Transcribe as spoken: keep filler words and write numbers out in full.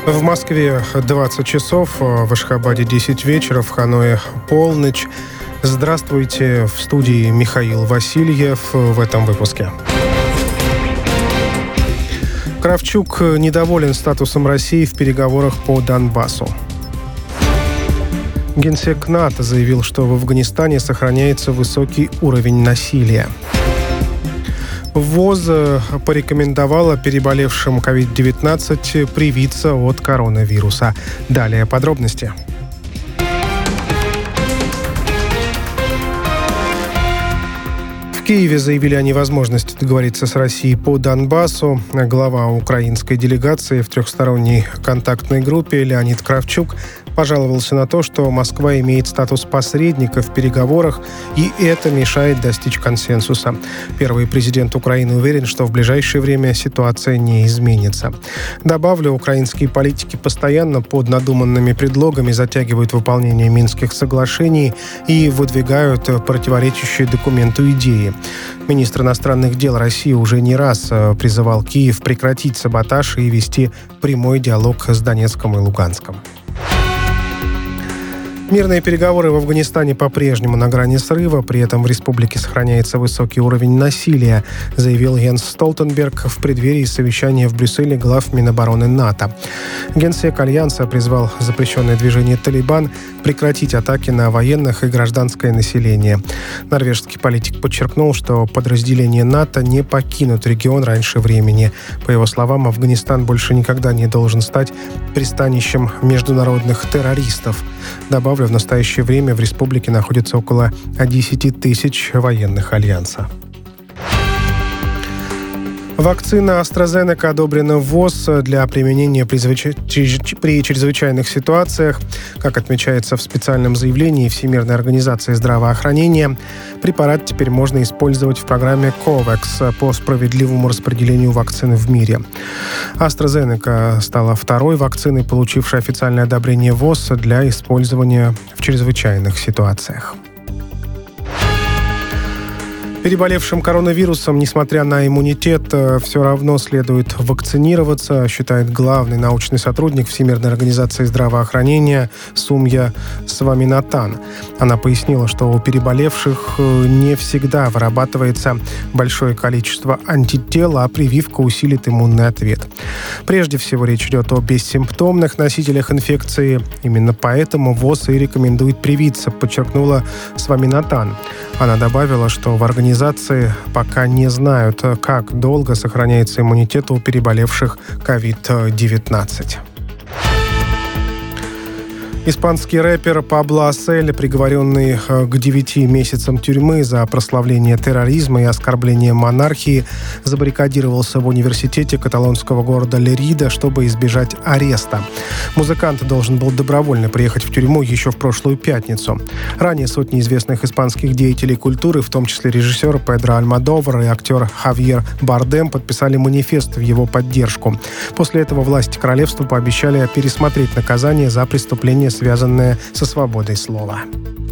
В Москве двадцать часов, в Ашхабаде десять вечера, в Ханое полночь. Здравствуйте, в студии Михаил Васильев в этом выпуске. Кравчук недоволен статусом России в переговорах по Донбассу. Генсек НАТО заявил, что в Афганистане сохраняется высокий уровень насилия. ВОЗ порекомендовала переболевшим ковид девятнадцать привиться от коронавируса. Далее подробности. В Киеве заявили о невозможности договориться с Россией по Донбассу. Глава украинской делегации в трехсторонней контактной группе Леонид Кравчук пожаловался на то, что Москва имеет статус посредника в переговорах, и это мешает достичь консенсуса. Первый президент Украины уверен, что в ближайшее время ситуация не изменится. Добавлю, украинские политики постоянно под надуманными предлогами затягивают выполнение Минских соглашений и выдвигают противоречащие документу идеи. Министр иностранных дел России уже не раз призывал Киев прекратить саботаж и вести прямой диалог с Донецком и Луганском. Мирные переговоры в Афганистане по-прежнему на грани срыва, при этом в республике сохраняется высокий уровень насилия, заявил Йенс Столтенберг в преддверии совещания в Брюсселе глав Минобороны НАТО. Генсек Альянса призвал запрещенное движение «Талибан» прекратить атаки на военных и гражданское население. Норвежский политик подчеркнул, что подразделения НАТО не покинут регион раньше времени. По его словам, Афганистан больше никогда не должен стать пристанищем международных террористов. Добавлю, в настоящее время в республике находится около десять тысяч военных Альянса. Вакцина AstraZeneca одобрена в ВОЗ для применения при, звыч... при чрезвычайных ситуациях. Как отмечается в специальном заявлении Всемирной организации здравоохранения, препарат теперь можно использовать в программе COVAX по справедливому распределению вакцин в мире. AstraZeneca стала второй вакциной, получившей официальное одобрение ВОЗ для использования в чрезвычайных ситуациях. Переболевшим коронавирусом, несмотря на иммунитет, все равно следует вакцинироваться, считает главный научный сотрудник Всемирной организации здравоохранения Сумья Сваминатан. Она пояснила, что у переболевших не всегда вырабатывается большое количество антител, а прививка усилит иммунный ответ. Прежде всего речь идет о бессимптомных носителях инфекции. Именно поэтому ВОЗ и рекомендует привиться, подчеркнула Сваминатан. Она добавила, что в организации пока не знают, как долго сохраняется иммунитет у переболевших ковид девятнадцать. Испанский рэпер Пабло Асель, приговоренный к девяти месяцам тюрьмы за прославление терроризма и оскорбление монархии, забаррикадировался в университете каталонского города Лерида, чтобы избежать ареста. Музыкант должен был добровольно приехать в тюрьму еще в прошлую пятницу. Ранее сотни известных испанских деятелей культуры, в том числе режиссер Педро Альмодовар и актер Хавьер Бардем, подписали манифест в его поддержку. После этого власти королевства пообещали пересмотреть наказание за преступление, связанное со свободой слова.